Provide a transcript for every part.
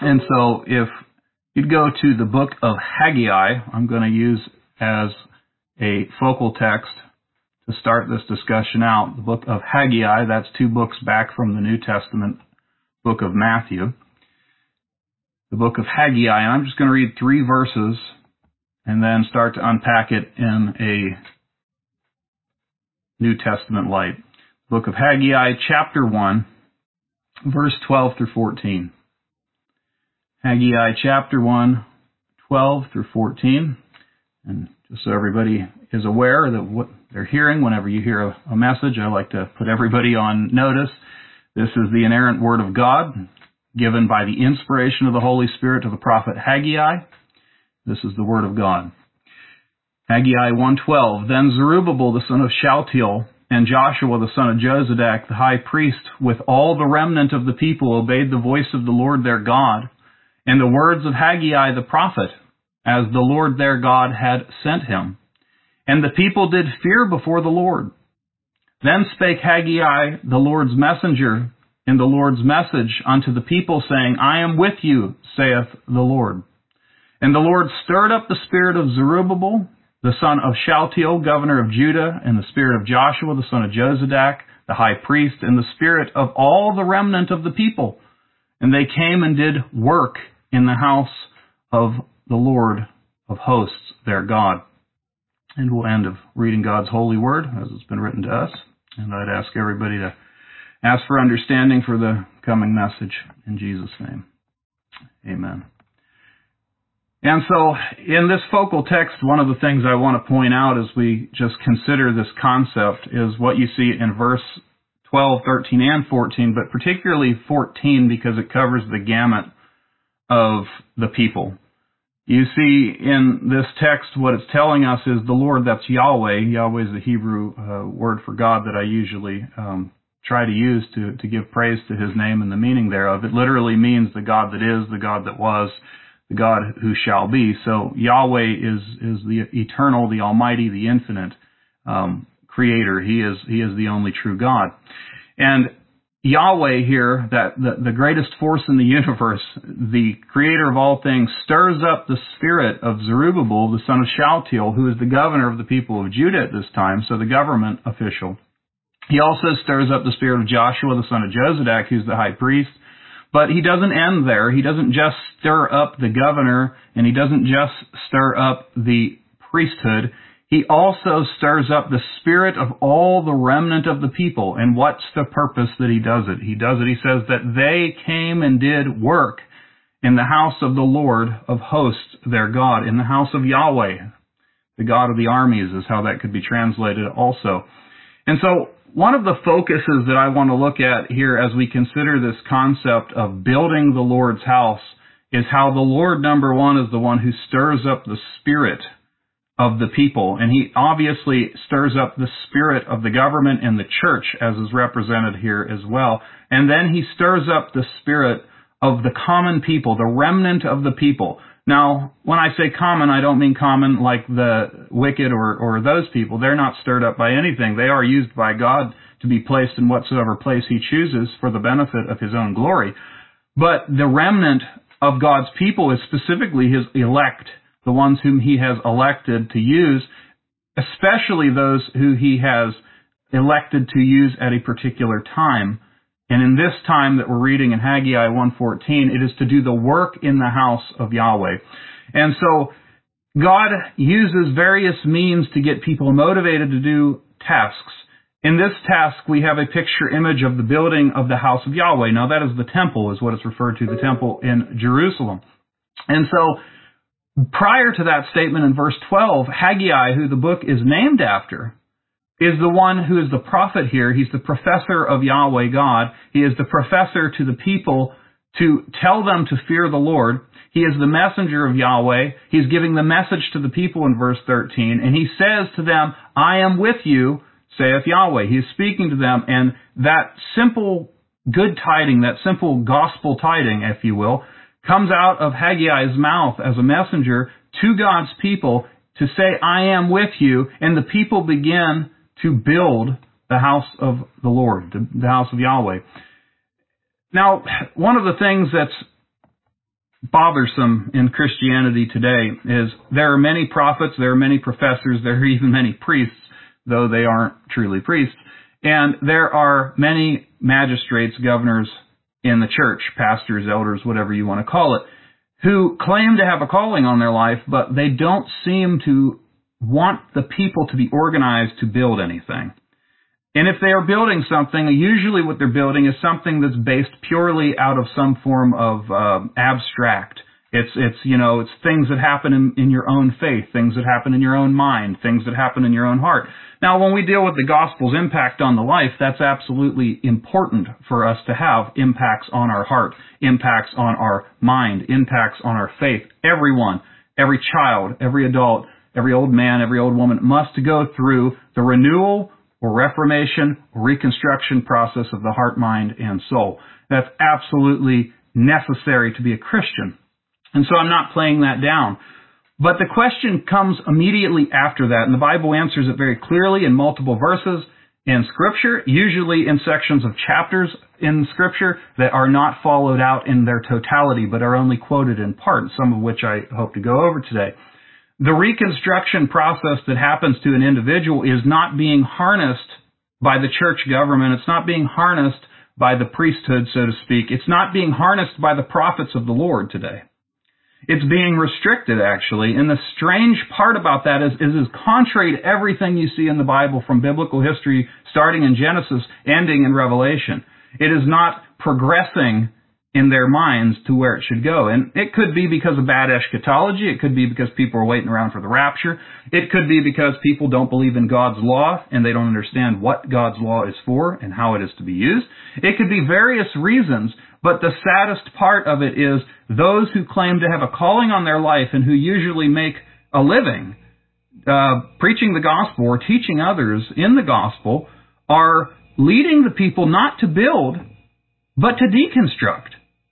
And so if you'd go to the book of Haggai, I'm going to use as a focal text to start this discussion out. The book of Haggai, that's 2 books back from the New Testament book of Matthew. The book of Haggai, and I'm just going to read 3 verses and then start to unpack it in a New Testament light. The book of Haggai, chapter 1, verse 12 through 14. Haggai chapter 1, 12 through 14. And just so everybody is aware that what they're hearing, whenever you hear a message, I like to put everybody on notice. This is the inerrant Word of God, given by the inspiration of the Holy Spirit to the prophet Haggai. This is the Word of God. Haggai 1:12. Then Zerubbabel the son of Shealtiel and Joshua the son of Jozadak the high priest with all the remnant of the people obeyed the voice of the Lord their God and the words of Haggai the prophet, as the Lord their God had sent him. And the people did fear before the Lord. Then spake Haggai the Lord's messenger in the Lord's message unto the people, saying, I am with you, saith the Lord. And the Lord stirred up the spirit of Zerubbabel, the son of Shealtiel, governor of Judah, and the spirit of Joshua, the son of Jozadak, the high priest, and the spirit of all the remnant of the people. And they came and did work in the house of the Lord of hosts, their God. And we'll end of reading God's holy word as it's been written to us. And I'd ask everybody to ask for understanding for the coming message in Jesus' name. Amen. And so in this focal text, one of the things I want to point out as we just consider this concept is what you see in verse 12, 13, and 14, but particularly 14 because it covers the gamut of the people. You see in this text what it's telling us is the Lord, that's Yahweh. Yahweh is the Hebrew word for God that I usually try to use to give praise to His name and the meaning thereof. It literally means the God that is, the God that was, the God who shall be. So Yahweh is the eternal, the almighty, the infinite creator. He is the only true God. And Yahweh here, that the greatest force in the universe, the creator of all things, stirs up the spirit of Zerubbabel, the son of Shealtiel, who is the governor of the people of Judah at this time, so the government official. He also stirs up the spirit of Joshua, the son of Jozadak, who's the high priest. But he doesn't end there. He doesn't just stir up the governor, and he doesn't just stir up the priesthood. He also stirs up the spirit of all the remnant of the people. And what's the purpose that he does it? He says that they came and did work in the house of the Lord of hosts, their God, in the house of Yahweh, the God of the armies is how that could be translated also. And so one of the focuses that I want to look at here as we consider this concept of building the Lord's house is how the Lord, number one, is the one who stirs up the spirit of the people. And He obviously stirs up the spirit of the government and the church, as is represented here as well. And then He stirs up the spirit of the common people, the remnant of the people. Now, when I say common, I don't mean common like the wicked or those people. They're not stirred up by anything. They are used by God to be placed in whatsoever place He chooses for the benefit of His own glory. But the remnant of God's people is specifically His elect, the ones whom He has elected to use, especially those who He has elected to use at a particular time. And in this time that we're reading in Haggai 1:14, it is to do the work in the house of Yahweh. And so God uses various means to get people motivated to do tasks. In this task, we have a picture image of the building of the house of Yahweh. Now that is the temple, is what it's referred to, the temple in Jerusalem. And so prior to that statement in verse 12, Haggai, who the book is named after, is the one who is the prophet here. He's the professor of Yahweh God. He is the professor to the people to tell them to fear the Lord. He is the messenger of Yahweh. He's giving the message to the people in verse 13. And he says to them, I am with you, saith Yahweh. He is speaking to them. And that simple good tiding, that simple gospel tiding, if you will, comes out of Haggai's mouth as a messenger to God's people to say, I am with you. And the people begin to build the house of the Lord, the house of Yahweh. Now, one of the things that's bothersome in Christianity today is there are many prophets, there are many professors, there are even many priests, though they aren't truly priests, and there are many magistrates, governors in the church, pastors, elders, whatever you want to call it, who claim to have a calling on their life, but they don't seem to want the people to be organized to build anything. And if they are building something, usually what they're building is something that's based purely out of some form of abstract. It's things that happen in your own faith, things that happen in your own mind, things that happen in your own heart. Now, when we deal with the gospel's impact on the life, that's absolutely important for us to have impacts on our heart, impacts on our mind, impacts on our faith. Everyone, every child, every adult, every old man, every old woman must go through the renewal or reformation or reconstruction process of the heart, mind, and soul. That's absolutely necessary to be a Christian. And so I'm not playing that down. But the question comes immediately after that, and the Bible answers it very clearly in multiple verses in Scripture, usually in sections of chapters in Scripture that are not followed out in their totality, but are only quoted in part, some of which I hope to go over today. The reconstruction process that happens to an individual is not being harnessed by the church government. It's not being harnessed by the priesthood, so to speak. It's not being harnessed by the prophets of the Lord today. It's being restricted, actually. And the strange part about that is contrary to everything you see in the Bible from biblical history, starting in Genesis, ending in Revelation. It is not progressing in their minds to where it should go. And it could be because of bad eschatology. It could be because people are waiting around for the rapture. It could be because people don't believe in God's law and they don't understand what God's law is for and how it is to be used. It could be various reasons, but the saddest part of it is those who claim to have a calling on their life and who usually make a living preaching the gospel or teaching others in the gospel are leading the people not to build, but to deconstruct.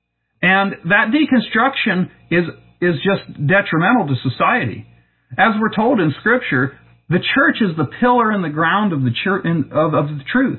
And that deconstruction is just detrimental to society. As we're told in Scripture, the church is the pillar and the ground of the church, of the truth.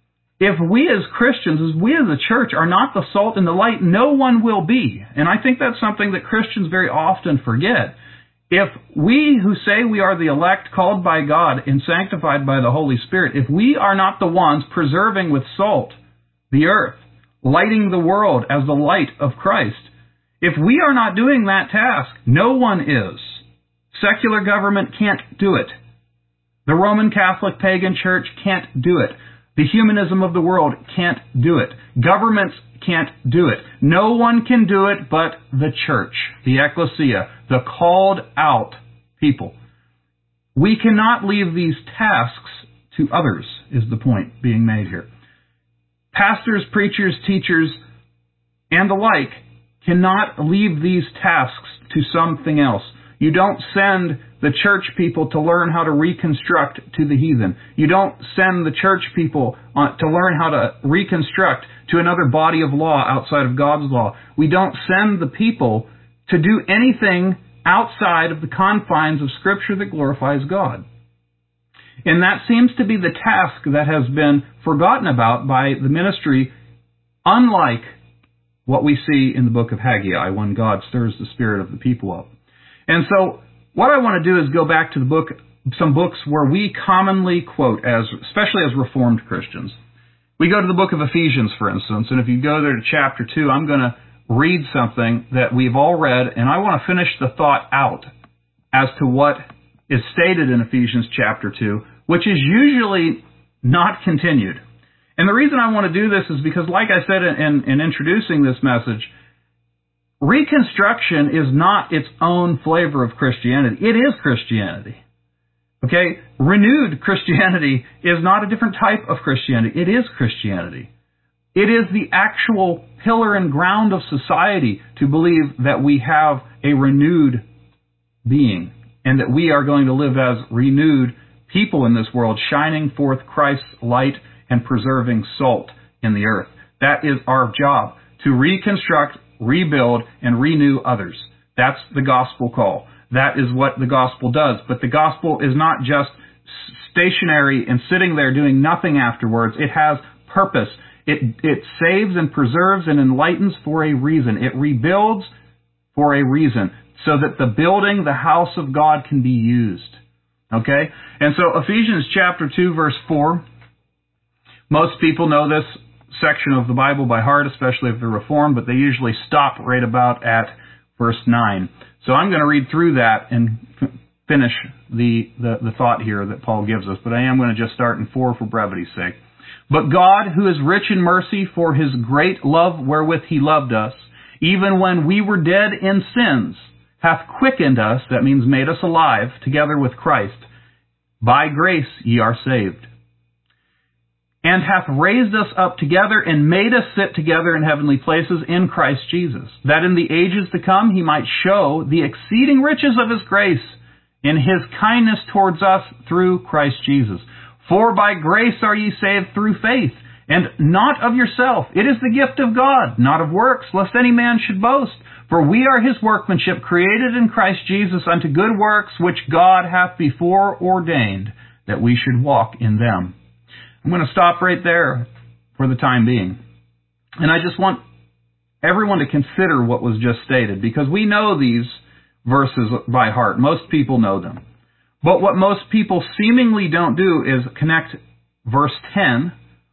If we as Christians, as we as a church, are not the salt and the light, no one will be. And I think that's something that Christians very often forget. If we who say we are the elect, called by God and sanctified by the Holy Spirit, if we are not the ones preserving with salt the earth, lighting the world as the light of Christ, if we are not doing that task, no one is. Secular government can't do it. The Roman Catholic pagan church can't do it. The humanism of the world can't do it. Governments can't do it. No one can do it but the church, the ecclesia, the called out people. We cannot leave these tasks to others, is the point being made here. Pastors, preachers, teachers, and the like cannot leave these tasks to something else. You don't send the church people to learn how to reconstruct to the heathen. You don't send the church people to learn how to reconstruct to another body of law outside of God's law. We don't send the people to do anything outside of the confines of Scripture that glorifies God. And that seems to be the task that has been forgotten about by the ministry, unlike what we see in the book of Haggai, when God stirs the spirit of the people up. And so what I want to do is go back to some books where we commonly quote, especially as Reformed Christians. We go to the book of Ephesians, for instance, and if you go there to chapter 2, I'm going to read something that we've all read, and I want to finish the thought out as to what is stated in Ephesians chapter 2, which is usually not continued. And the reason I want to do this is because, like I said in introducing this message, Reconstruction is not its own flavor of Christianity. It is Christianity. Okay? Renewed Christianity is not a different type of Christianity. It is Christianity. It is the actual pillar and ground of society to believe that we have a renewed being and that we are going to live as renewed people in this world, shining forth Christ's light and preserving salt in the earth. That is our job, to reconstruct, rebuild, and renew others. That's the gospel call. That is what the gospel does. But the gospel is not just stationary and sitting there doing nothing afterwards. It has purpose. It saves and preserves and enlightens for a reason. It rebuilds for a reason, so that the building, the house of God, can be used. Okay? And so Ephesians chapter 2, verse 4, most people know this section of the Bible by heart, especially if they're Reformed, but they usually stop right about at verse 9. So I'm going to read through that and finish the thought here that Paul gives us, but I am going to just start in 4 for brevity's sake. But God, who is rich in mercy for His great love wherewith He loved us, even when we were dead in sins, hath quickened us, that means made us alive, together with Christ. By grace ye are saved. And hath raised us up together and made us sit together in heavenly places in Christ Jesus, that in the ages to come He might show the exceeding riches of His grace in His kindness towards us through Christ Jesus. For by grace are ye saved through faith, and not of yourself. It is the gift of God, not of works, lest any man should boast. For we are His workmanship, created in Christ Jesus unto good works, which God hath before ordained that we should walk in them. I'm going to stop right there for the time being. And I just want everyone to consider what was just stated, because we know these verses by heart. Most people know them. But what most people seemingly don't do is connect verse 10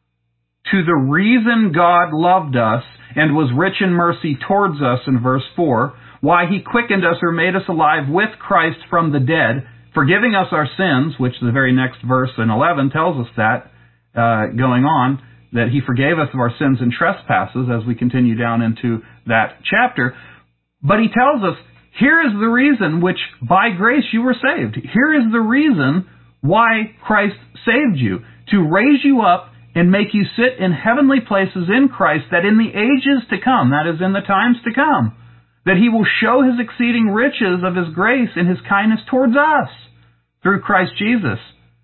to the reason God loved us and was rich in mercy towards us in verse 4, why He quickened us or made us alive with Christ from the dead, forgiving us our sins, which the very next verse in 11 tells us that, going on, that He forgave us of our sins and trespasses as we continue down into that chapter. But He tells us, here is the reason which by grace you were saved. Here is the reason why Christ saved you, to raise you up and make you sit in heavenly places in Christ, that in the ages to come, that is, in the times to come, that He will show His exceeding riches of His grace and His kindness towards us through Christ Jesus.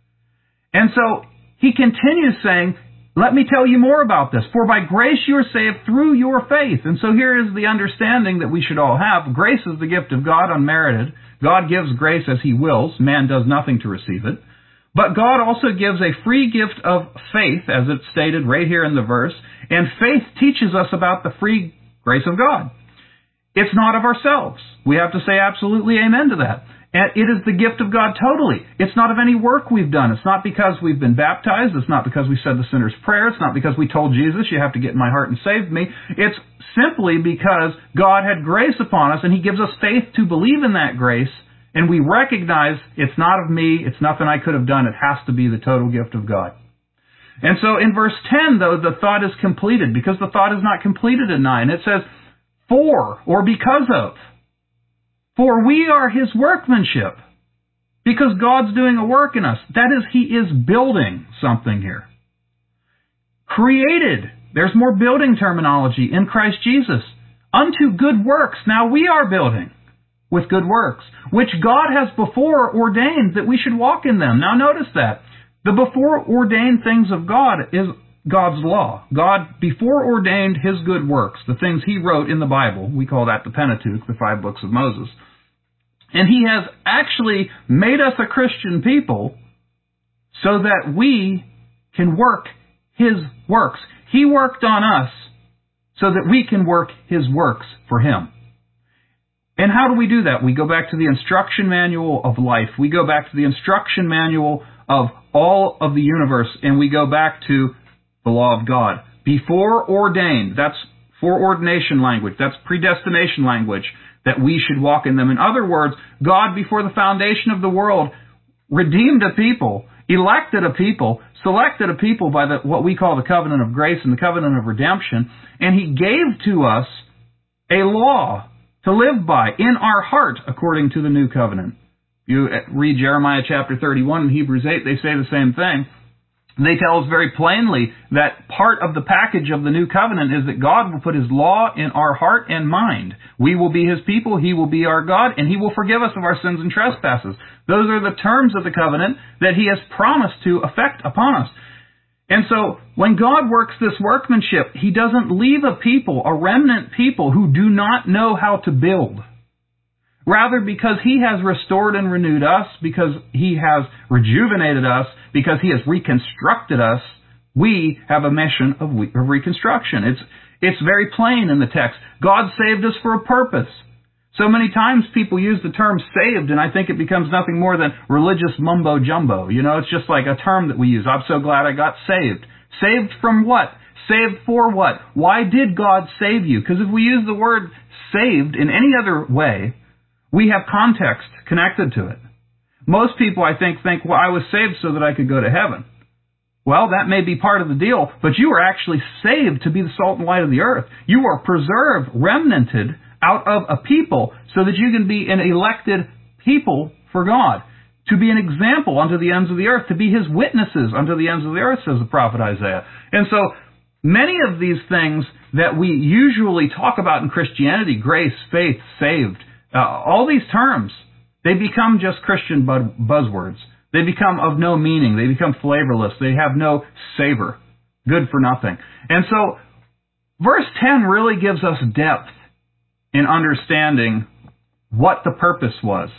And so He continues saying, let me tell you more about this. For by grace you are saved through your faith. And so here is the understanding that we should all have. Grace is the gift of God, unmerited. God gives grace as He wills. Man does nothing to receive it. But God also gives a free gift of faith, as it's stated right here in the verse. And faith teaches us about the free grace of God. It's not of ourselves. We have to say absolutely amen to that. And it is the gift of God totally. It's not of any work we've done. It's not because we've been baptized. It's not because we said the sinner's prayer. It's not because we told Jesus, you have to get in my heart and save me. It's simply because God had grace upon us, and He gives us faith to believe in that grace, and we recognize it's not of me, it's nothing I could have done. It has to be the total gift of God. And so in verse 10, though, the thought is completed, because the thought is not completed in 9. It says, for, or because of. For we are His workmanship, because God's doing a work in us. That is, He is building something here. Created, there's more building terminology in Christ Jesus, unto good works. Now we are building with good works, which God has before ordained that we should walk in them. Now notice that. The before ordained things of God is God's law. God before ordained His good works, the things He wrote in the Bible. We call that the Pentateuch, the 5 books of Moses. And He has actually made us a Christian people so that we can work His works. He worked on us so that we can work His works for Him. And how do we do that? We go back to the instruction manual of life. We go back to the instruction manual of all of the universe, and we go back to the law of God. Before ordained, that's foreordination language, that's predestination language, that we should walk in them. In other words, God, before the foundation of the world, redeemed a people, elected a people, selected a people by what we call the covenant of grace and the covenant of redemption, and He gave to us a law to live by in our heart according to the new covenant. You read Jeremiah chapter 31 and Hebrews 8, they say the same thing. They tell us very plainly that part of the package of the new covenant is that God will put His law in our heart and mind. We will be His people, He will be our God, and He will forgive us of our sins and trespasses. Those are the terms of the covenant that He has promised to effect upon us. And so, when God works this workmanship, He doesn't leave a people, a remnant people, who do not know how to build. Rather, because He has restored and renewed us, because He has rejuvenated us, because He has reconstructed us, we have a mission of reconstruction. It's very plain in the text. God saved us for a purpose, So many times people use the term saved, and I think it becomes nothing more than religious mumbo-jumbo. It's just like a term that we use. I'm so glad I got saved. Saved from what? Saved for what? Why did God save you? Because if we use the word saved in any other way, we have context connected to it. Most people, I think, well, I was saved so that I could go to heaven. Well, that may be part of the deal, but you were actually saved to be the salt and light of the earth. You are preserved, remnanted out of a people so that you can be an elected people for God, to be an example unto the ends of the earth, to be His witnesses unto the ends of the earth, says the prophet Isaiah. And so many of these things that we usually talk about in Christianity, grace, faith, saved, all these terms, they become just Christian buzzwords. They become of no meaning. They become flavorless. They have no savor. Good for nothing. And so verse 10 really gives us depth in understanding what the purpose was,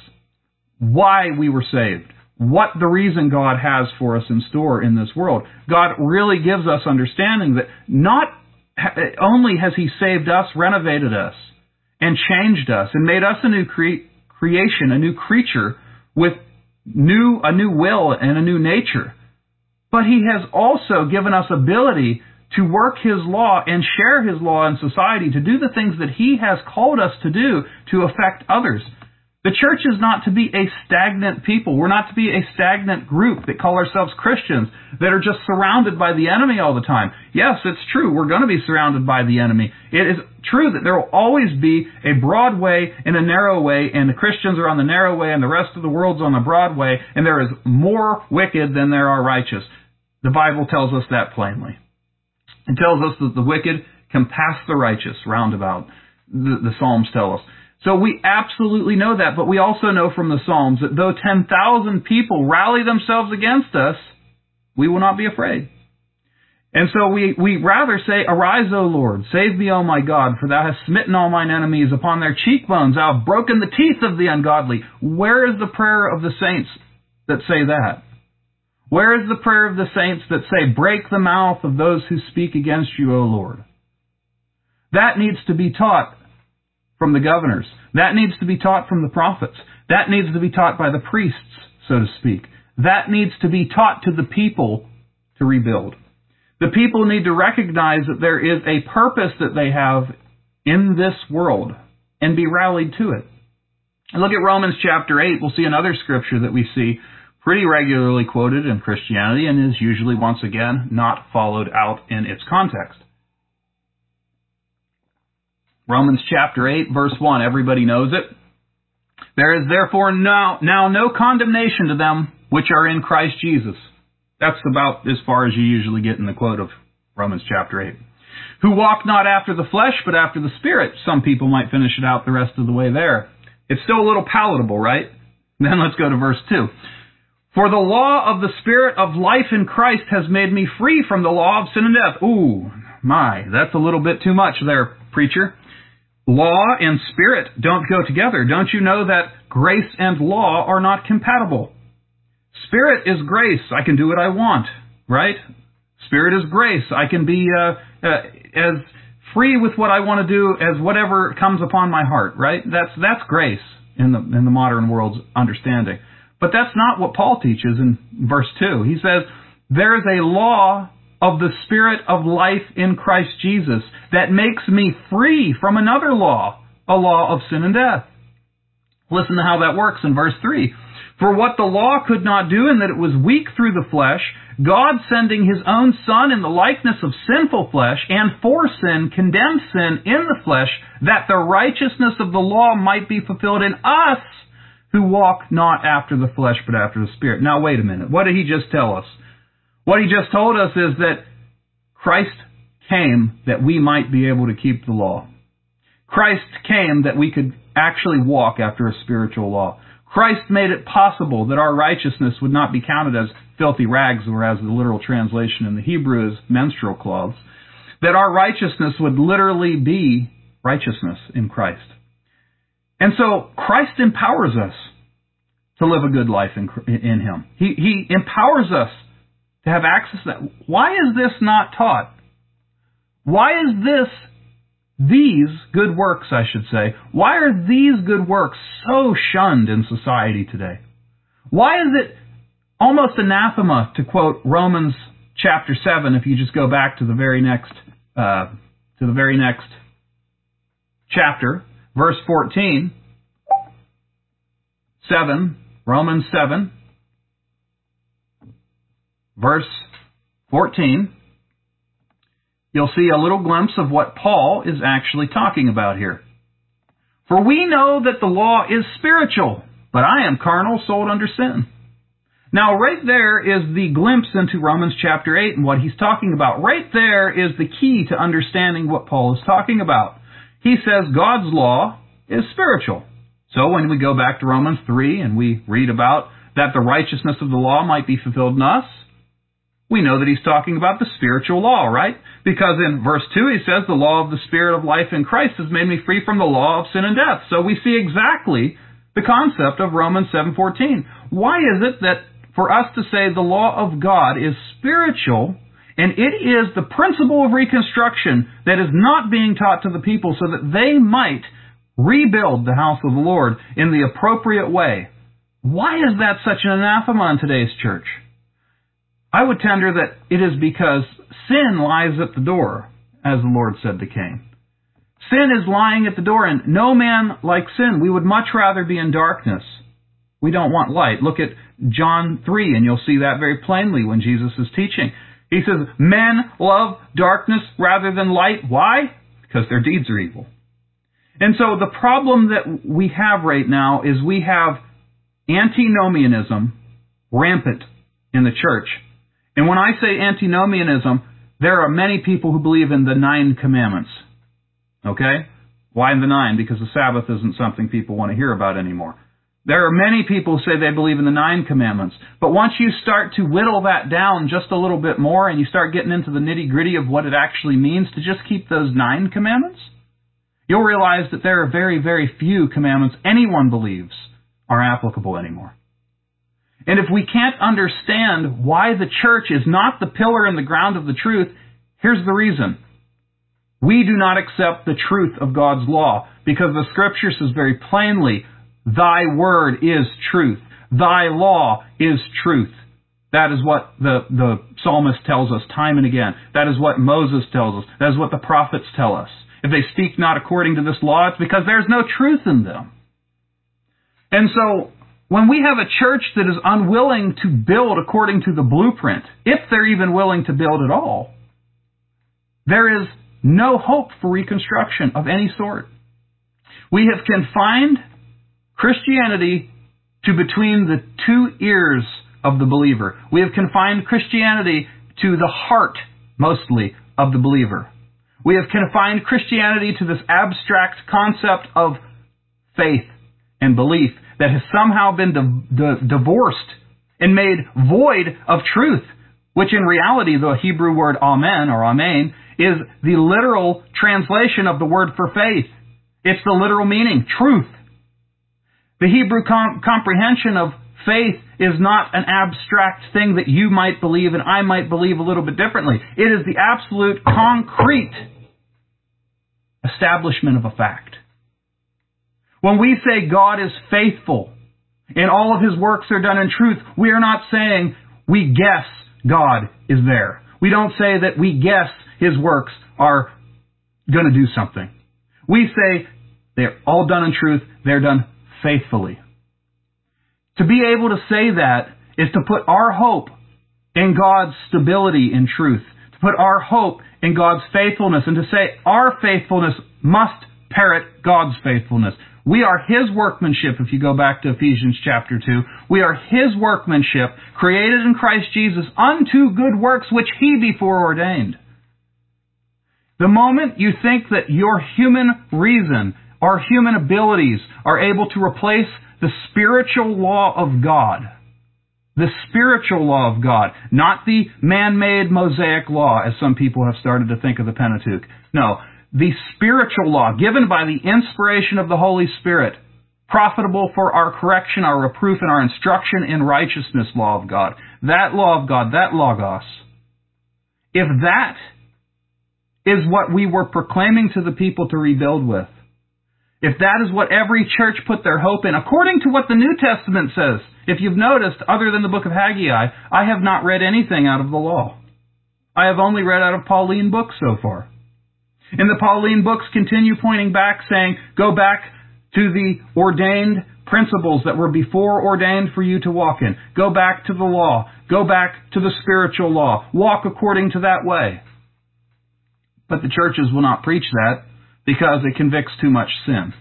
why we were saved, what the reason God has for us in store in this world. God really gives us understanding that not only has He saved us, renovated us, and changed us, and made us a new creation, a new creature with a new will and a new nature, but He has also given us ability to work His law and share His law in society, to do the things that He has called us to do to affect others. The church is not to be a stagnant people. We're not to be a stagnant group that call ourselves Christians, that are just surrounded by the enemy all the time. Yes, it's true. We're going to be surrounded by the enemy. It is true that there will always be a broad way and a narrow way, and the Christians are on the narrow way and the rest of the world's on the broad way, and there is more wicked than there are righteous. The Bible tells us that plainly. It tells us that the wicked can pass the righteous roundabout. The Psalms tell us. So we absolutely know that, but we also know from the Psalms that though 10,000 people rally themselves against us, we will not be afraid. And so we rather say, Arise, O Lord, save me, O my God, for thou hast smitten all mine enemies upon their cheekbones, thou hast broken the teeth of the ungodly. Where is the prayer of the saints that say that? Where is the prayer of the saints that say, Break the mouth of those who speak against you, O Lord? That needs to be taught from the governors. That needs to be taught from the prophets. That needs to be taught by the priests, so to speak. That needs to be taught to the people to rebuild. The people need to recognize that there is a purpose that they have in this world and be rallied to it. And look at Romans chapter 8. We'll see another scripture that we see pretty regularly quoted in Christianity and is usually, once again, not followed out in its context. Romans chapter 8, verse 1. Everybody knows it. There is therefore now no condemnation to them which are in Christ Jesus. That's about as far as you usually get in the quote of Romans chapter 8. Who walk not after the flesh, but after the Spirit. Some people might finish it out the rest of the way there. It's still a little palatable, right? Then let's go to verse 2. For the law of the Spirit of life in Christ has made me free from the law of sin and death. Ooh, my, that's a little bit too much there, preacher. Law and Spirit don't go together. Don't you know that grace and law are not compatible? Spirit is grace. I can do what I want, right? Spirit is grace. I can be as free with what I want to do as whatever comes upon my heart, right? That's grace in the modern world's understanding. But that's not what Paul teaches in verse 2. He says, there is a law of the Spirit of life in Christ Jesus that makes me free from another law, a law of sin and death. Listen to how that works in verse 3. For what the law could not do, in that it was weak through the flesh, God sending His own Son in the likeness of sinful flesh, and for sin condemned sin in the flesh, that the righteousness of the law might be fulfilled in us, who walk not after the flesh, but after the Spirit. Now wait a minute. What did he just tell us? What he just told us is that Christ came that we might be able to keep the law. Christ came that we could actually walk after a spiritual law. Christ made it possible that our righteousness would not be counted as filthy rags, or as the literal translation in the Hebrew is menstrual cloths, that our righteousness would literally be righteousness in Christ. And so Christ empowers us to live a good life in Him. He empowers us to have access to that. Why is this not taught? Why is this these good works, I should say, why are these good works so shunned in society today? Why is it almost anathema to quote Romans chapter 7, if you just go back to the very next chapter, verse 14, Romans 7, verse 14, you'll see a little glimpse of what Paul is actually talking about here. For we know that the law is spiritual, but I am carnal, sold under sin. Now, right there is the glimpse into Romans chapter 8 and what he's talking about. Right there is the key to understanding what Paul is talking about. He says God's law is spiritual. So when we go back to Romans 3 and we read about that the righteousness of the law might be fulfilled in us, we know that he's talking about the spiritual law, right? Because in verse 2 he says, the law of the Spirit of life in Christ has made me free from the law of sin and death. So we see exactly the concept of Romans 7:14. Why is it that for us to say the law of God is spiritual, and it is the principle of reconstruction that is not being taught to the people so that they might rebuild the house of the Lord in the appropriate way? Why is that such an anathema in today's church? I would tender that it is because sin lies at the door, as the Lord said to Cain. Sin is lying at the door, and no man likes sin. We would much rather be in darkness. We don't want light. Look at John 3, and you'll see that very plainly when Jesus is teaching. He says, men love darkness rather than light. Why? Because their deeds are evil. And so the problem that we have right now is we have antinomianism rampant in the church. And when I say antinomianism, there are many people who believe in the 9 commandments. Okay? Why the 9? Because the Sabbath isn't something people want to hear about anymore. There are many people who say they believe in the 9 commandments. But once you start to whittle that down just a little bit more and you start getting into the nitty-gritty of what it actually means to just keep those 9 commandments, you'll realize that there are very, very few commandments anyone believes are applicable anymore. And if we can't understand why the church is not the pillar and the ground of the truth, here's the reason. We do not accept the truth of God's law because the Scripture says very plainly, Thy word is truth. Thy law is truth. That is what the psalmist tells us time and again. That is what Moses tells us. That is what the prophets tell us. If they speak not according to this law, it's because there's no truth in them. And so, when we have a church that is unwilling to build according to the blueprint, if they're even willing to build at all, there is no hope for reconstruction of any sort. We have confined Christianity to between the 2 ears of the believer. We have confined Christianity to the heart, mostly, of the believer. We have confined Christianity to this abstract concept of faith and belief that has somehow been divorced and made void of truth, which in reality, the Hebrew word amen or amen is the literal translation of the word for faith. It's the literal meaning, truth. The Hebrew comprehension of faith is not an abstract thing that you might believe and I might believe a little bit differently. It is the absolute concrete establishment of a fact. When we say God is faithful and all of His works are done in truth, we are not saying we guess God is there. We don't say that we guess His works are going to do something. We say they're all done in truth, they're done faithfully. To be able to say that is to put our hope in God's stability in truth, to put our hope in God's faithfulness, and to say our faithfulness must parrot God's faithfulness. We are His workmanship, if you go back to Ephesians chapter 2. We are His workmanship, created in Christ Jesus unto good works which He before ordained. The moment you think that your human reason or human abilities are able to replace the spiritual law of God, the spiritual law of God, not the man-made Mosaic law, as some people have started to think of the Pentateuch. No, the spiritual law given by the inspiration of the Holy Spirit, profitable for our correction, our reproof, and our instruction in righteousness law of God. That law of God, that logos, if that is what we were proclaiming to the people to rebuild with. If that is what every church put their hope in, according to what the New Testament says, if you've noticed, other than the book of Haggai, I have not read anything out of the law. I have only read out of Pauline books so far. And the Pauline books continue pointing back, saying, go back to the ordained principles that were before ordained for you to walk in. Go back to the law. Go back to the spiritual law. Walk according to that way. But the churches will not preach that because it convicts too much sin.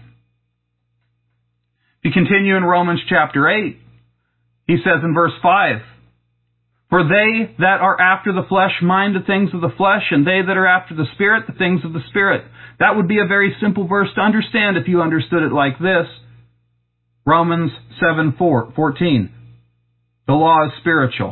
If you continue in Romans chapter 8, he says in verse 5, for they that are after the flesh mind the things of the flesh, and they that are after the Spirit the things of the Spirit. That would be a very simple verse to understand if you understood it like this. Romans 7:14. The law is spiritual.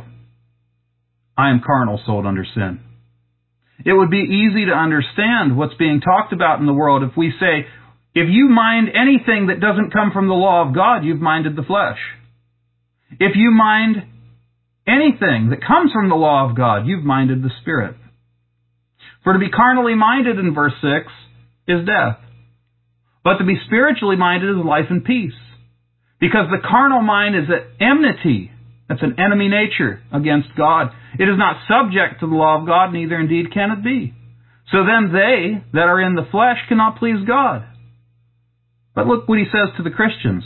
I am carnal, sold under sin. It would be easy to understand what's being talked about in the world if we say, if you mind anything that doesn't come from the law of God, you've minded the flesh. If you mind anything that comes from the law of God, you've minded the Spirit. For to be carnally minded, in verse 6, is death. But to be spiritually minded is life and peace. Because the carnal mind is at enmity. That's an enemy nature against God. It is not subject to the law of God, neither indeed can it be. So then they that are in the flesh cannot please God. But look what he says to the Christians.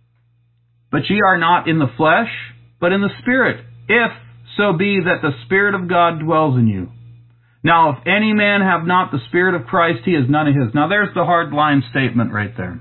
But ye are not in the flesh, but in the Spirit, if so be that the Spirit of God dwells in you. Now, if any man have not the Spirit of Christ, he is none of his. Now, there's the hard line statement right there.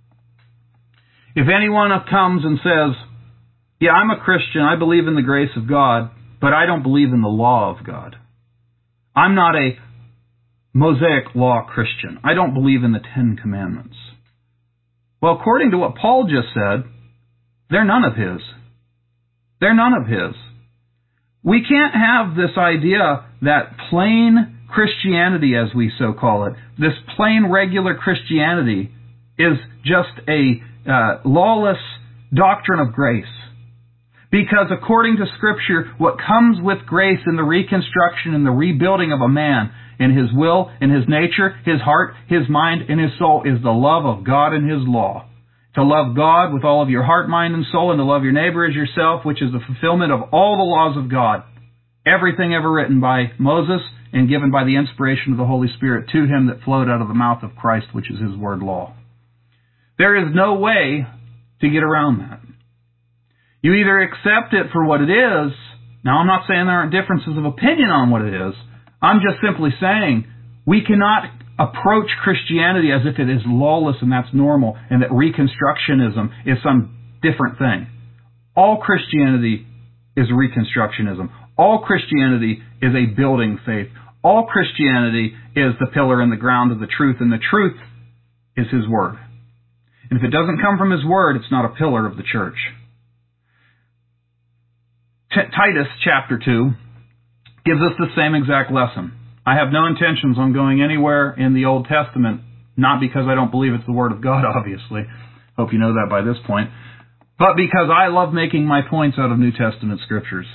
If anyone comes and says, yeah, I'm a Christian, I believe in the grace of God, but I don't believe in the law of God. I'm not a Mosaic law Christian. I don't believe in the Ten Commandments. Well, according to what Paul just said, they're none of his. They're none of his. We can't have this idea that plain Christianity, as we so call it, this plain regular Christianity is just a lawless doctrine of grace. Because according to Scripture, what comes with grace in the reconstruction and the rebuilding of a man in his will, in his nature, his heart, his mind, and his soul is the love of God and His law. To love God with all of your heart, mind, and soul, and to love your neighbor as yourself, which is the fulfillment of all the laws of God. Everything ever written by Moses and given by the inspiration of the Holy Spirit to him that flowed out of the mouth of Christ, which is His word law. There is no way to get around that. You either accept it for what it is. Now, I'm not saying there aren't differences of opinion on what it is. I'm just simply saying we cannot approach Christianity as if it is lawless and that's normal, and that Reconstructionism is some different thing. All Christianity is Reconstructionism. All Christianity is a building faith. All Christianity is the pillar and the ground of the truth, and the truth is His Word. And if it doesn't come from His Word, it's not a pillar of the church. Titus chapter 2 gives us the same exact lesson. I have no intentions on going anywhere in the Old Testament, not because I don't believe it's the Word of God, obviously. Hope you know that by this point. But because I love making my points out of New Testament Scriptures.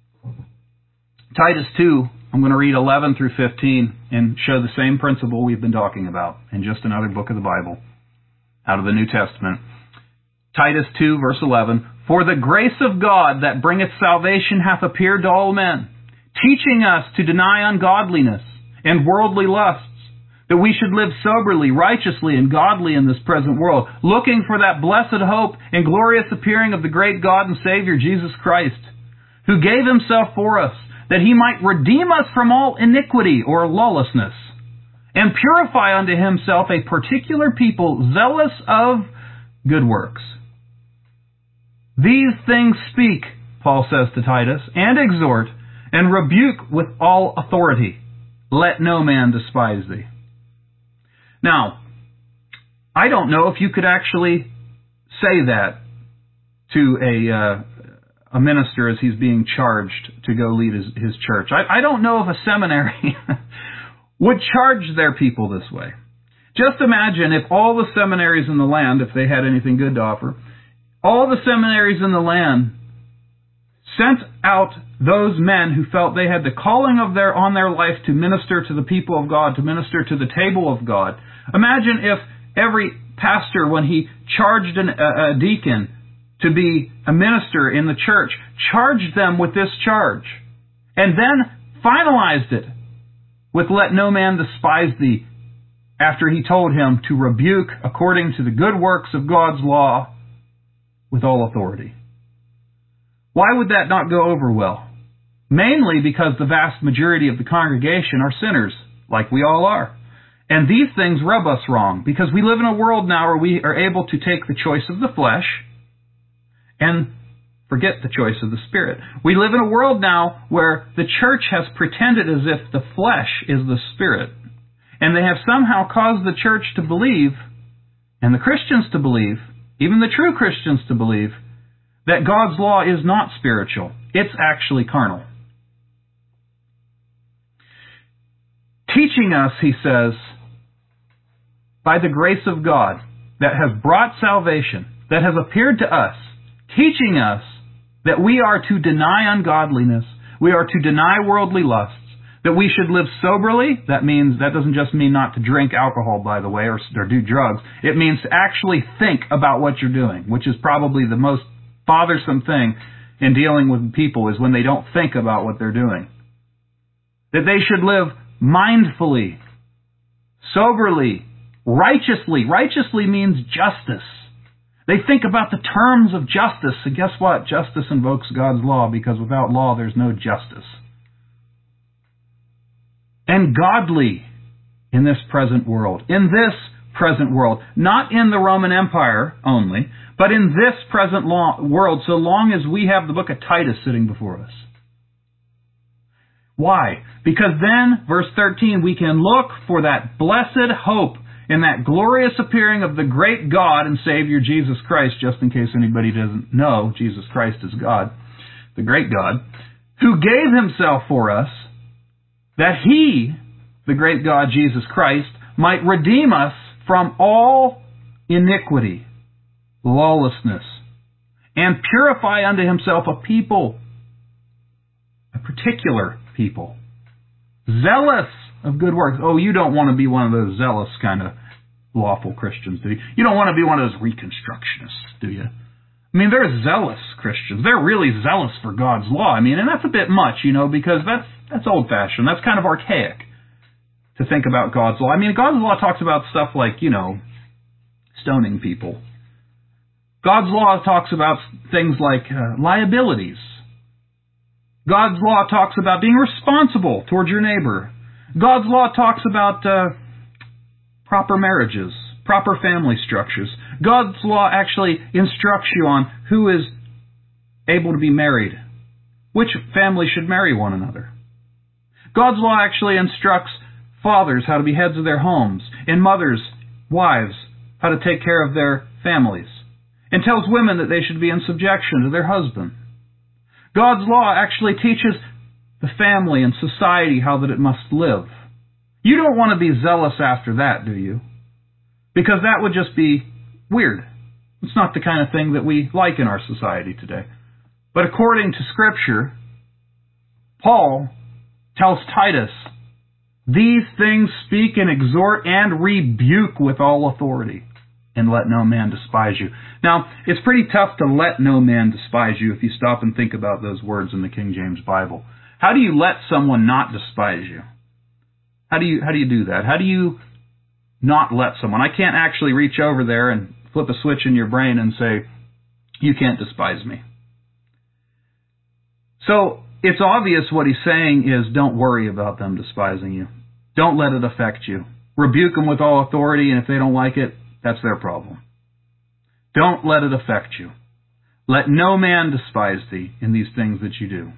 Titus 2, I'm going to read 11 through 15 and show the same principle we've been talking about in just another book of the Bible out of the New Testament. Titus 2, verse 11. For the grace of God that bringeth salvation hath appeared to all men, teaching us to deny ungodliness and worldly lusts, that we should live soberly, righteously, and godly in this present world, looking for that blessed hope and glorious appearing of the great God and Savior Jesus Christ, who gave Himself for us, that He might redeem us from all iniquity or lawlessness, and purify unto Himself a particular people zealous of good works. These things speak, Paul says to Titus, and exhort, and rebuke with all authority. Let no man despise thee. Now, I don't know if you could actually say that to a minister as he's being charged to go lead his church. I don't know if a seminary would charge their people this way. Just imagine if all the seminaries in the land, if they had anything good to offer, all the seminaries in the land sent out those men who felt they had the calling on their life to minister to the people of God, to minister to the table of God. Imagine if every pastor, when he charged a deacon to be a minister in the church, charged them with this charge, and then finalized it with "Let no man despise thee," after he told him to rebuke according to the good works of God's law with all authority. Why would that not go over well? Mainly because the vast majority of the congregation are sinners, like we all are. And these things rub us wrong, because we live in a world now where we are able to take the choice of the flesh and forget the choice of the Spirit. We live in a world now where the church has pretended as if the flesh is the Spirit. And they have somehow caused the church to believe, and the Christians to believe, even the true Christians to believe, that God's law is not spiritual. It's actually carnal. Teaching us, he says, by the grace of God that has brought salvation, that has appeared to us, teaching us that we are to deny ungodliness, we are to deny worldly lusts, that we should live soberly. That doesn't just mean not to drink alcohol, by the way, or do drugs. It means to actually think about what you're doing, which is probably the most bothersome thing in dealing with people, is when they don't think about what they're doing. That they should live mindfully, soberly, righteously. Righteously means justice. They think about the terms of justice, and guess what? Justice invokes God's law, because without law there's no justice. And godly in this present world. In this present world. Not in the Roman Empire only, but in this present world, so long as we have the book of Titus sitting before us. Why? Because then, verse 13, we can look for that blessed hope in that glorious appearing of the great God and Savior Jesus Christ, just in case anybody doesn't know, Jesus Christ is God, the great God, who gave himself for us, that he, the great God Jesus Christ, might redeem us from all iniquity, lawlessness, and purify unto himself a people, a particular people, zealous of good works. Oh, you don't want to be one of those zealous kind of lawful Christians, do you? You don't want to be one of those Reconstructionists, do you? I mean, they're zealous Christians. They're really zealous for God's law. I mean, and that's a bit much, because that's old-fashioned. That's kind of archaic to think about God's law. I mean, God's law talks about stuff like, stoning people. God's law talks about things like liabilities. God's law talks about being responsible towards your neighbor. God's law talks about proper marriages, proper family structures. God's law actually instructs you on who is able to be married, which family should marry one another. God's law actually instructs fathers how to be heads of their homes, and mothers, wives, how to take care of their families, and tells women that they should be in subjection to their husband. God's law actually teaches the family and society how that it must live. You don't want to be zealous after that, do you? Because that would just be weird. It's not the kind of thing that we like in our society today. But according to Scripture, Paul tells Titus, these things speak and exhort and rebuke with all authority, and let no man despise you. Now, it's pretty tough to let no man despise you if you stop and think about those words in the King James Bible. How do you let someone not despise you? How do you do that? How do you not let someone? I can't actually reach over there and flip a switch in your brain and say, you can't despise me. So, it's obvious what he's saying is don't worry about them despising you. Don't let it affect you. Rebuke them with all authority, and if they don't like it, that's their problem. Don't let it affect you. Let no man despise thee in these things that you do.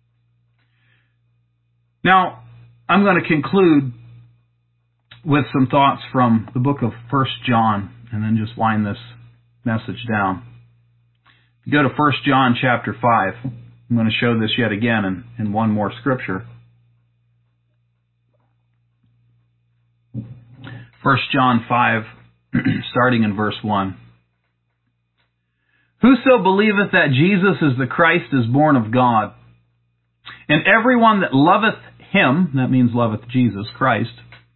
Now, I'm going to conclude with some thoughts from the book of 1 John, and then just wind this message down. If you go to 1 John chapter 5, I'm going to show this yet again in one more scripture. 1 John 5, starting in verse 1. Whoso believeth that Jesus is the Christ is born of God. And everyone that loveth him, that means loveth Jesus Christ,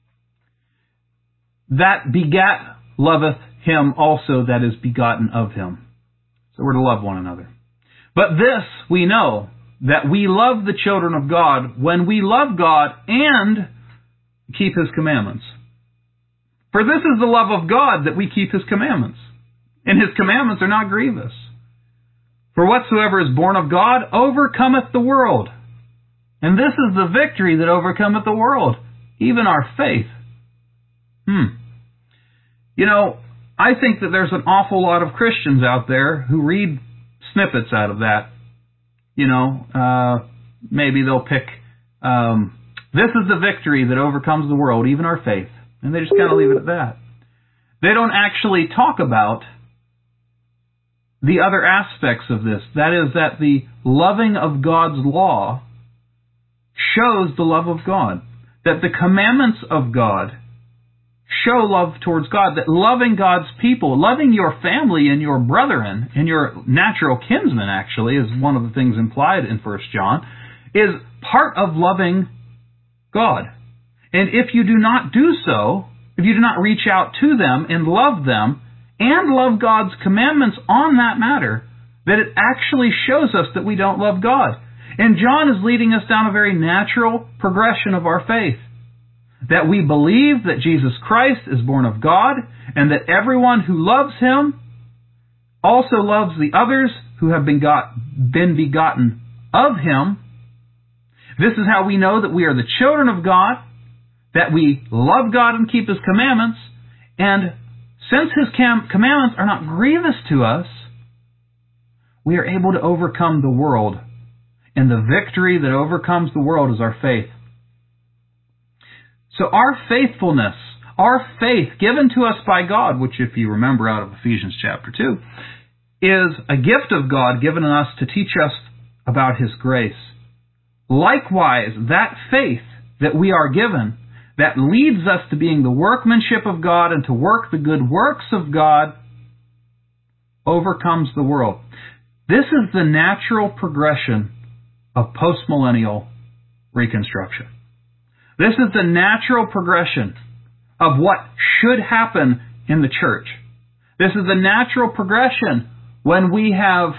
that begat loveth him also that is begotten of him. So we're to love one another. But this we know, that we love the children of God when we love God and keep his commandments. For this is the love of God, that we keep his commandments. And his commandments are not grievous. For whatsoever is born of God overcometh the world. And this is the victory that overcometh the world, even our faith. You know, I think that there's an awful lot of Christians out there who read snippets out of that. You know, maybe they'll pick, this is the victory that overcomes the world, even our faith. And they just kind of leave it at that. They don't actually talk about the other aspects of this. That is, that the loving of God's law shows the love of God. That the commandments of God show love towards God. That loving God's people, loving your family and your brethren, and your natural kinsmen, actually, is one of the things implied in 1 John, is part of loving God. And if you do not do so, if you do not reach out to them and love them, and love God's commandments on that matter, that it actually shows us that we don't love God. And John is leading us down a very natural progression of our faith. That we believe that Jesus Christ is born of God, and that everyone who loves him also loves the others who have been begotten of him. This is how we know that we are the children of God, that we love God and keep his commandments, and since his commandments are not grievous to us, we are able to overcome the world. And the victory that overcomes the world is our faith. So our faithfulness, our faith given to us by God, which if you remember out of Ephesians chapter 2, is a gift of God given to us to teach us about his grace. Likewise, that faith that we are given, that leads us to being the workmanship of God and to work the good works of God, overcomes the world. This is the natural progression of postmillennial reconstruction. This is the natural progression of what should happen in the church. This is the natural progression when we have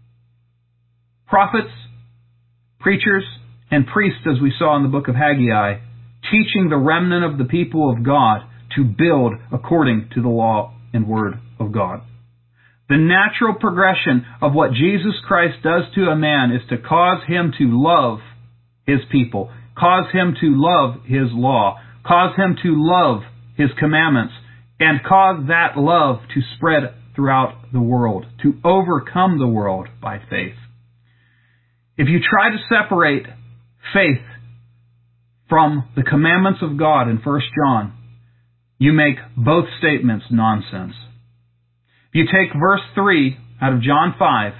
prophets, preachers, and priests, as we saw in the book of Haggai, teaching the remnant of the people of God to build according to the law and word of God. The natural progression of what Jesus Christ does to a man is to cause him to love his people, cause him to love his law, cause him to love his commandments, and cause that love to spread throughout the world, to overcome the world by faith. If you try to separate faith from the commandments of God in 1 John, you make both statements nonsense. If you take verse 3 out of John 5,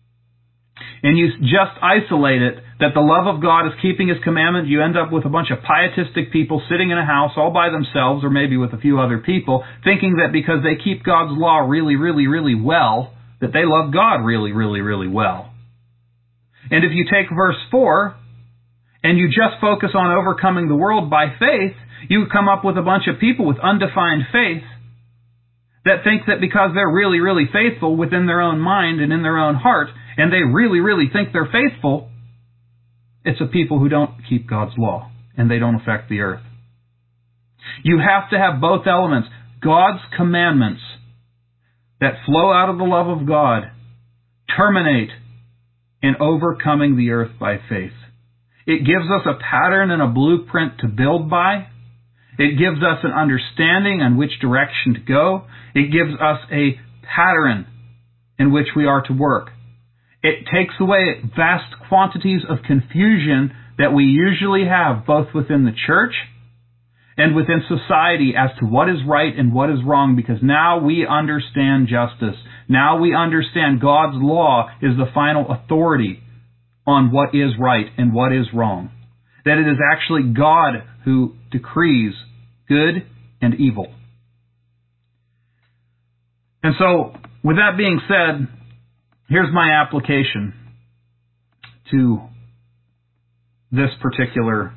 and you just isolate it, that the love of God is keeping his commandment, you end up with a bunch of pietistic people sitting in a house all by themselves, or maybe with a few other people, thinking that because they keep God's law really, really, really well, that they love God really, really, really well. And if you take verse 4, and you just focus on overcoming the world by faith, you come up with a bunch of people with undefined faith that think that because they're really, really faithful within their own mind and in their own heart, and they really, really think they're faithful, it's a people who don't keep God's law, and they don't affect the earth. You have to have both elements. God's commandments that flow out of the love of God terminate in overcoming the earth by faith. It gives us a pattern and a blueprint to build by. It gives us an understanding on which direction to go. It gives us a pattern in which we are to work. It takes away vast quantities of confusion that we usually have both within the church and within society as to what is right and what is wrong, because now we understand justice. Now we understand God's law is the final authority on what is right and what is wrong. That it is actually God who decrees good and evil. And so, with that being said, Here's my application to this particular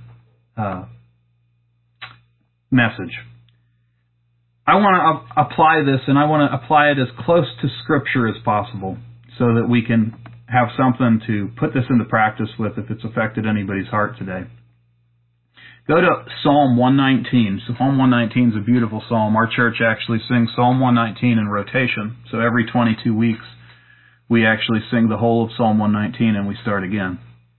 message. I want to apply this, and I want to apply it as close to Scripture as possible so that we can have something to put this into practice with if it's affected anybody's heart today. Go to Psalm 119. Psalm 119 is a beautiful psalm. Our church actually sings Psalm 119 in rotation. So every 22 weeks, we actually sing the whole of Psalm 119 and we start again.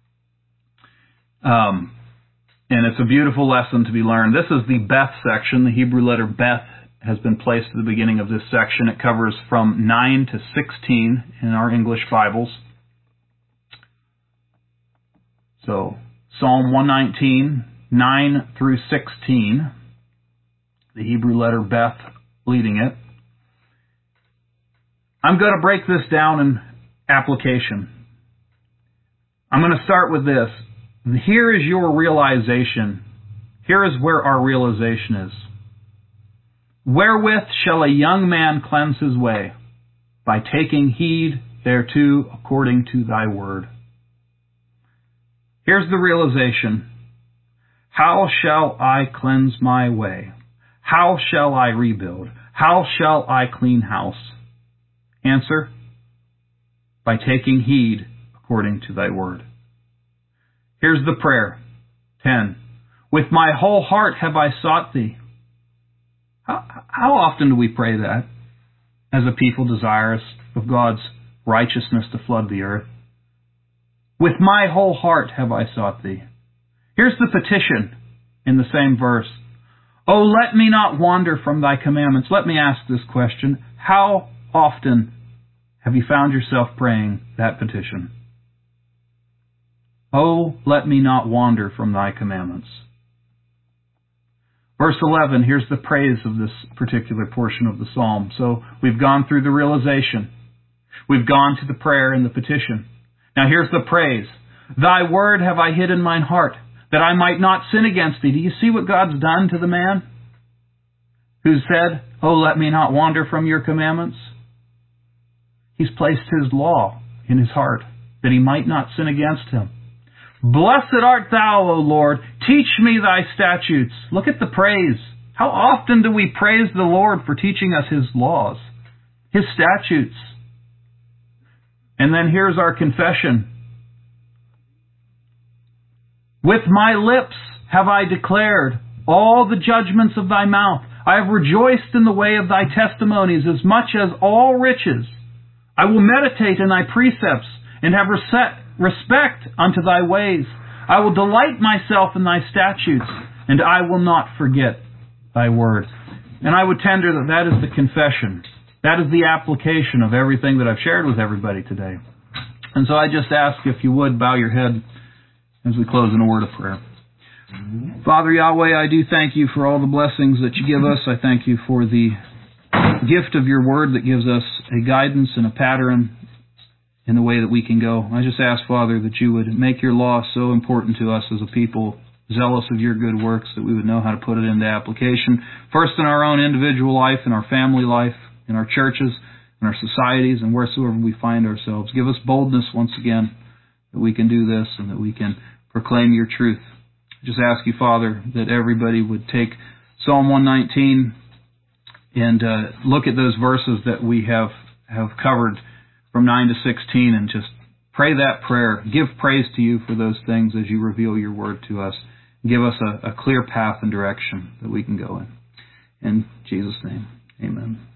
And it's a beautiful lesson to be learned. This is the Beth section. The Hebrew letter Beth has been placed at the beginning of this section. It covers from 9 to 16 in our English Bibles. So, Psalm 119, 9 through 16. The Hebrew letter Beth leading it. I'm going to break this down in application. I'm going to start with this. Here is your realization. Here is where our realization is. Wherewith shall a young man cleanse his way? By taking heed thereto according to thy word. Here's the realization. How shall I cleanse my way? How shall I rebuild? How shall I clean house? Answer, by taking heed according to thy word. Here's the prayer. 10. With my whole heart have I sought thee. How often do we pray that as a people desirous of God's righteousness to flood the earth? With my whole heart have I sought thee. Here's the petition in the same verse. Oh, let me not wander from thy commandments. Let me ask this question. How often have you found yourself praying that petition? Oh, let me not wander from thy commandments. Verse 11, here's the praise of this particular portion of the psalm. So we've gone through the realization. We've gone to the prayer and the petition. Now here's the praise. Thy word have I hid in mine heart, that I might not sin against thee. Do you see what God's done to the man who said, oh, let me not wander from your commandments? He's placed his law in his heart, that he might not sin against him. Blessed art thou, O Lord. Teach me thy statutes. Look at the praise. How often do we praise the Lord for teaching us his laws, his statutes? And then here's our confession. With my lips have I declared all the judgments of thy mouth. I have rejoiced in the way of thy testimonies as much as all riches. I will meditate in thy precepts and have respect unto thy ways. I will delight myself in thy statutes, and I will not forget thy word. And I would tender that that is the confession. That is the application of everything that I've shared with everybody today. And so I just ask if you would bow your head as we close in a word of prayer. Father Yahweh, I do thank you for all the blessings that you give us. I thank you for the gift of your word that gives us a guidance and a pattern in the way that we can go. I just ask, Father, that you would make your law so important to us as a people, zealous of your good works, that we would know how to put it into application, first in our own individual life, in our family life, in our churches, in our societies, and wheresoever we find ourselves. Give us boldness once again that we can do this and that we can proclaim your truth. I just ask you, Father, that everybody would take Psalm 119 and look at those verses that we have covered from 9 to 16 and just pray that prayer. Give praise to you for those things as you reveal your word to us. Give us a clear path and direction that we can go in. In Jesus' name, amen.